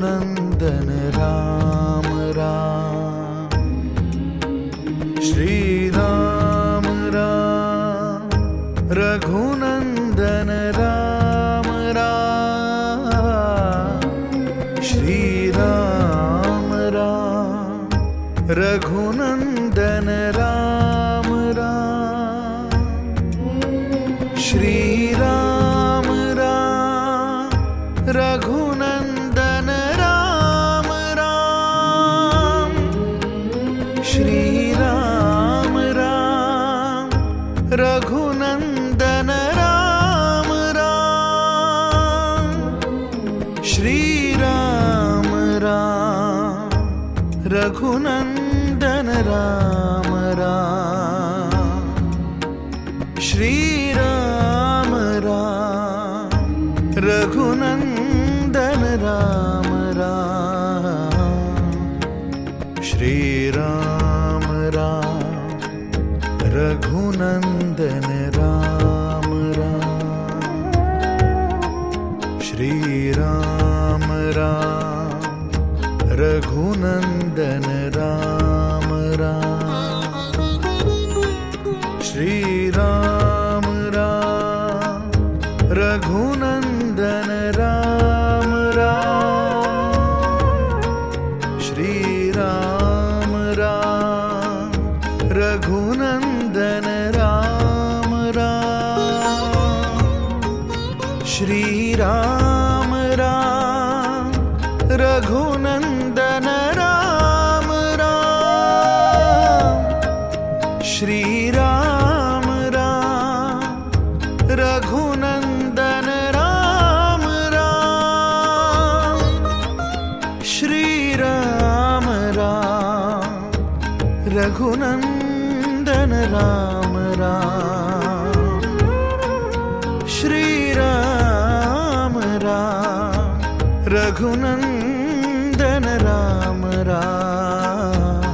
Raghunandan Ram Ram. Shri Ram Ram Raghunandan Ram Ram. Shri Ram Ram Raghunandan Ram Ram. Shri Ram Ram Raghunandan Ram Ram. Shri Ram Ram Raghunandan Ram Ram. Shri Ram Ram Raghunandan Ram Ram. Shri Ram Ram Raghunandan Ram Ram. Shri Ram Ram Raghunandan Ram Ram. Shri Ram Ram Raghunandan Ram Ram. Shri Ram Ram Raghunandan Ram Ram. Shri Ram Ram Raghunandan Ram Ram. Shri Ram Ram Raghunandan Ram Ram. Shri Ram Ram Raghunandan Ram Ram. Shri Ram Ram Raghunandan Ram Ram. Shri Ram Ram Raghunandan Ram Ram.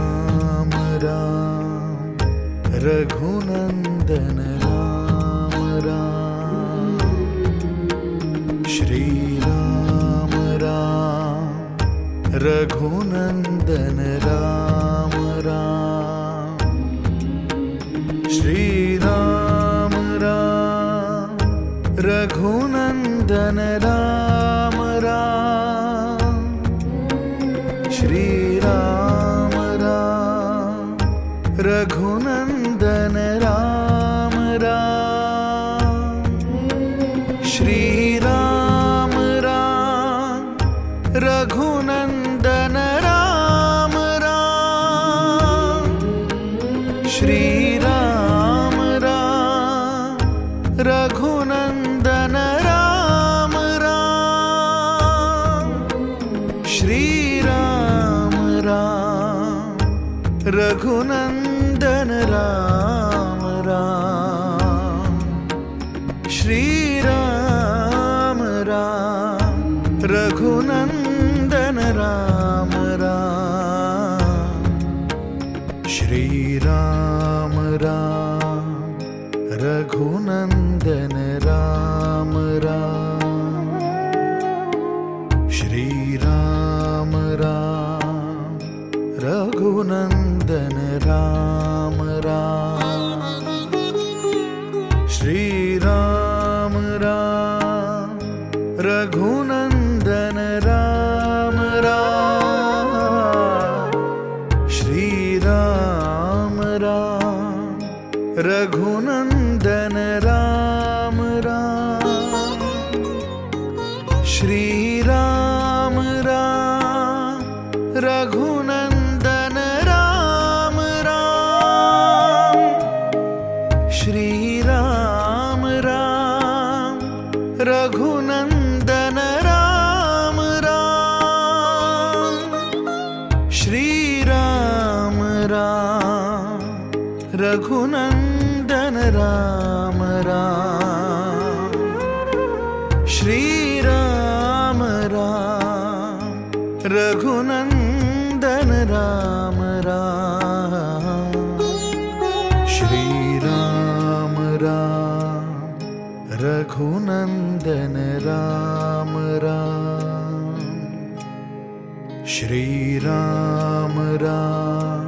Raghunandan Ram Ram, Shri Ram Ram, Raghunandan Ram Ram, Shri Ram Ram, Raghunandan Ram Ram, Shri Ram Ram, Raghunandan Ram Ram, Shri Ram Ram, Raghunandan Ram Ram, Shri Ram Ram, Raghunandan Ram Ram, Shri Ram Ram, Raghunandan Ram Ram, Shri Ram Ram, Raghunandan Ram Ram, Shri Ram Ram, Raghunandan Ram Ram, Shri Ram Ram, Raghunandan Ram Ram, Shri Ram Ram, Raghunandan Ram Ram, Shri Ram Ram, Raghunandan Ram Ram, Shri Ram Ram, Raghunandan Ram Ram, Shri Ram Ram, Raghunandan Ram Ram, Shri Ram Ram, Raghunandan Ram Ram, Shri Ram Ram, Raghunandan Ram Ram, Shri Ram Ram, Raghunandan Ram Ram, Shri Ram Ram,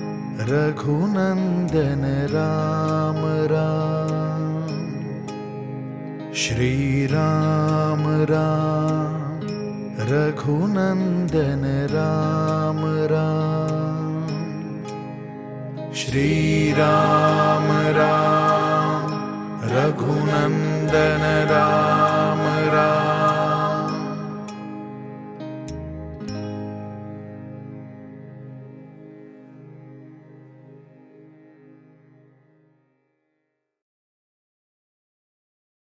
Raghunandan Ram Ram, Shri Ram Ram, Raghunandan Ram Ram, Shri Ram Ram, Raghunandan Ram.